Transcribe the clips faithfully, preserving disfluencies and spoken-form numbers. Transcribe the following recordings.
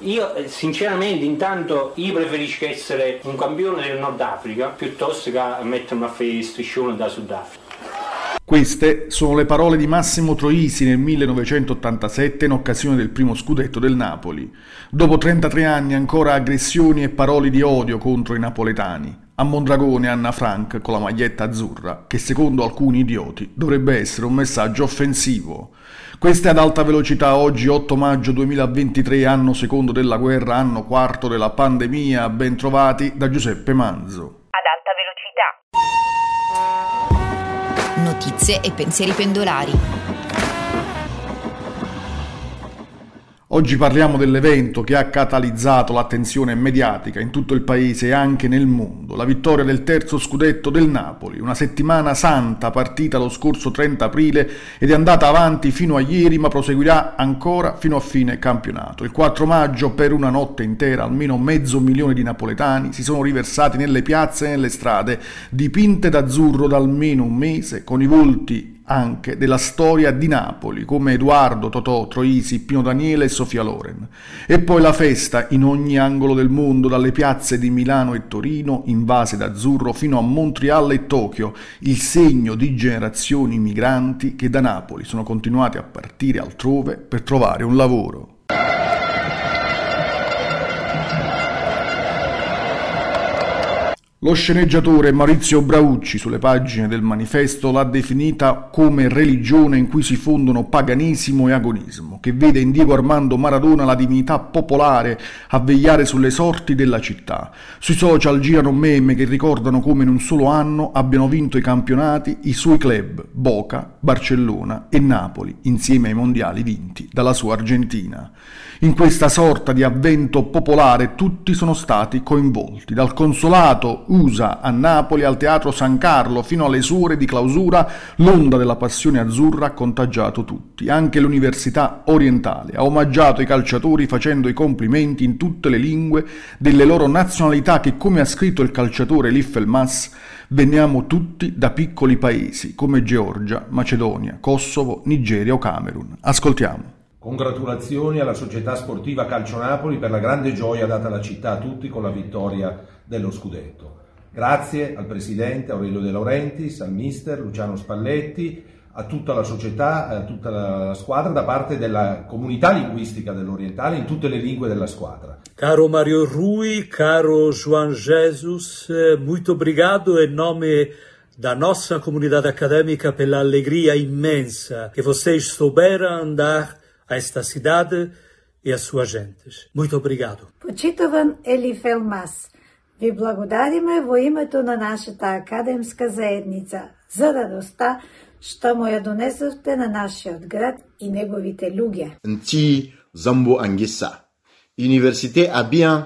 io sinceramente intanto io preferisco essere un campione del Nord Africa piuttosto che mettermi a fare striscione da Sudafrica. Queste sono le parole di Massimo Troisi nel millenovecentottantasette in occasione del primo scudetto del Napoli. Dopo trentatré anni ancora aggressioni e parole di odio contro i napoletani. A Mondragone Anna Frank con la maglietta azzurra, che secondo alcuni idioti dovrebbe essere un messaggio offensivo. Questa è Ad Alta Velocità, oggi otto maggio duemilaventitré, anno secondo della guerra, anno quarto della pandemia. Ben trovati da Giuseppe Manzo. Ad Alta Velocità. Notizie e pensieri pendolari. Oggi parliamo dell'evento che ha catalizzato l'attenzione mediatica in tutto il paese e anche nel mondo, la vittoria del terzo scudetto del Napoli, una settimana santa partita lo scorso trenta aprile ed è andata avanti fino a ieri ma proseguirà ancora fino a fine campionato. Il quattro maggio per una notte intera almeno mezzo milione di napoletani si sono riversati nelle piazze e nelle strade dipinte d'azzurro da almeno un mese con i volti anche della storia di Napoli, come Edoardo, Totò, Troisi, Pino Daniele e Sofia Loren. E poi la festa in ogni angolo del mondo, dalle piazze di Milano e Torino, invase d'azzurro, fino a Montreal e Tokyo, il segno di generazioni migranti che da Napoli sono continuati a partire altrove per trovare un lavoro. Lo sceneggiatore Maurizio Braucci sulle pagine del Manifesto l'ha definita come religione in cui si fondono paganesimo e agonismo, che vede in Diego Armando Maradona la divinità popolare a vegliare sulle sorti della città. Sui social girano meme che ricordano come in un solo anno abbiano vinto i campionati i suoi club Boca, Barcellona e Napoli, insieme ai mondiali vinti dalla sua Argentina. In questa sorta di avvento popolare tutti sono stati coinvolti, dal consolato U S A a Napoli al Teatro San Carlo fino alle suore di clausura. L'onda della passione azzurra ha contagiato tutti. Anche l'Università Orientale ha omaggiato i calciatori facendo i complimenti in tutte le lingue delle loro nazionalità che, come ha scritto il calciatore Liffelmas, veniamo tutti da piccoli paesi come Georgia, Macedonia, Kosovo, Nigeria o Camerun. Ascoltiamo. Congratulazioni alla società sportiva Calcio Napoli per la grande gioia data alla città a tutti con la vittoria dello scudetto. Grazie al presidente Aurelio De Laurentiis, al mister Luciano Spalletti, a tutta la società, a tutta la squadra da parte della comunità linguistica dell'Orientale in tutte le lingue della squadra. Caro Mario Rui, caro João Jesus, muito obrigado em nome da nossa comunidade acadêmica pela alegria imensa que vocês souberam andar a esta cidade e a sua gente. Muito obrigado. Почитуван Елифелмас, ви благодариме во името на нашата академска заедница за радоста што му ја донесовте на нашиот град и неговите луѓе. Nti Zambo Angessa, Université Abian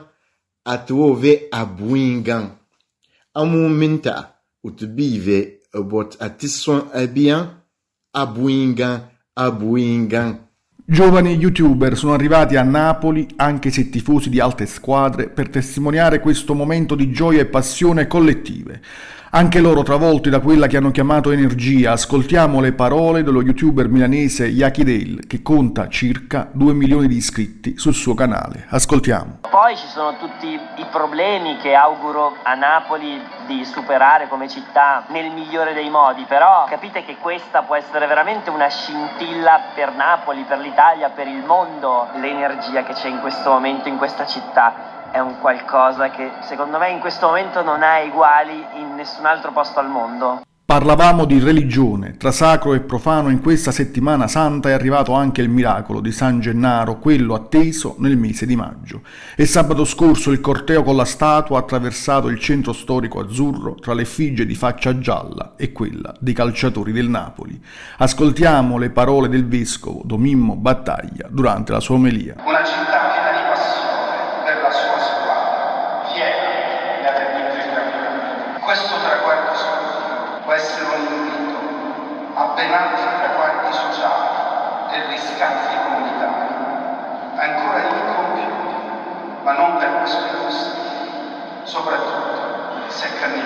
atwove Abuingan. Amu minta utbive bot atisson Abian Abuingan Abuingan. Giovani youtuber sono arrivati a Napoli, anche se tifosi di altre squadre, per testimoniare questo momento di gioia e passione collettive. Anche loro travolti da quella che hanno chiamato energia. Ascoltiamo le parole dello youtuber milanese Yakidale, che conta circa due milioni di iscritti sul suo canale. Ascoltiamo. Poi ci sono tutti i problemi che auguro a Napoli di superare come città nel migliore dei modi, però capite che questa può essere veramente una scintilla per Napoli, per l'Italia, per il mondo. L'energia che c'è in questo momento in questa città è un qualcosa che secondo me in questo momento non ha eguali in nessun altro posto al mondo. Parlavamo di religione, tra sacro e profano. In questa settimana santa è arrivato anche il miracolo di San Gennaro, quello atteso nel mese di maggio. E sabato scorso il corteo con la statua ha attraversato il centro storico azzurro tra le effigie di faccia gialla e quella dei calciatori del Napoli. Ascoltiamo le parole del vescovo Domimmo Battaglia durante la sua omelia. Una città piena di passione per la sua squadra, fiera di aver vinto il campionato. Questo traguardo sportivo può essere un invito a ben altri traguardi sociali e riscatti comunitari, ancora incompiuti, ma non per questo impossibili, soprattutto se cammineremo insieme.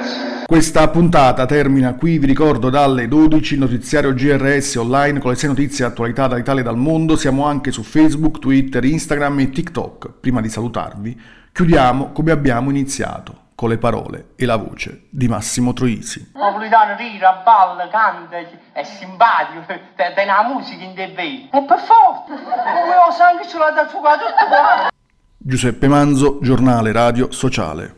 Grazie. Questa puntata termina qui, vi ricordo dalle dodici il notiziario G R S online con le sei notizie e attualità dall'Italia e dal mondo. Siamo anche su Facebook, Twitter, Instagram e TikTok. Prima di salutarvi, chiudiamo come abbiamo iniziato, con le parole e la voce di Massimo Troisi. Napolitano rira, balla, canta, è simpatico, tem la musica in te vedi. E per forza, come ho sangue ce l'ha da fuoco tutto qua. Giuseppe Manzo, Giornale Radio Sociale.